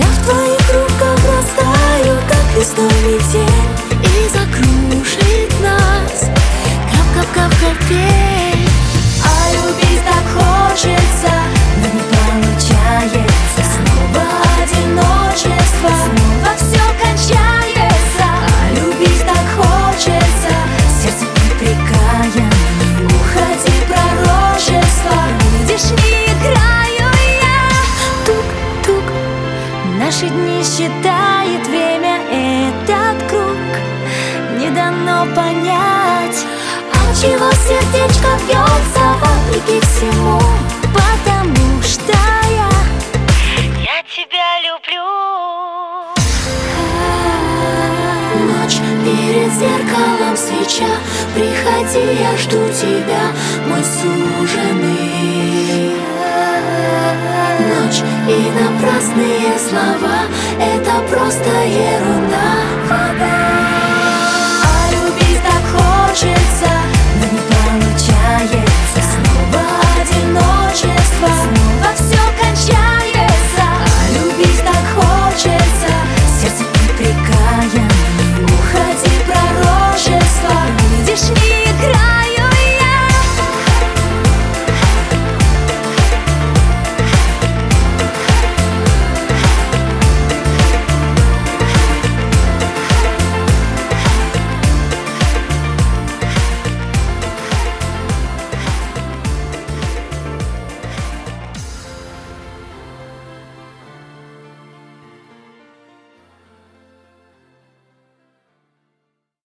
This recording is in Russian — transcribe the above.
Я в твоих руках растаю, как лесной метель, и закружит нас кап-кап-кап капель. А любить так хочется, но не получается. Снова одиночество, снова все кончается. А любить так хочется, сердце припрекая: не уходи, пророчество, видишь, не играю я. Тук-тук, наши дни считает время, этот круг не дано понять, отчего сердечко бьется вопреки всему, потому что я тебя люблю. Ночь перед зеркалом свеча, приходи, я жду тебя, мой суженый. Ночь и напрасные слова — это просто ерунда. А любить так хочется, но не получается. Снова одиночество, снова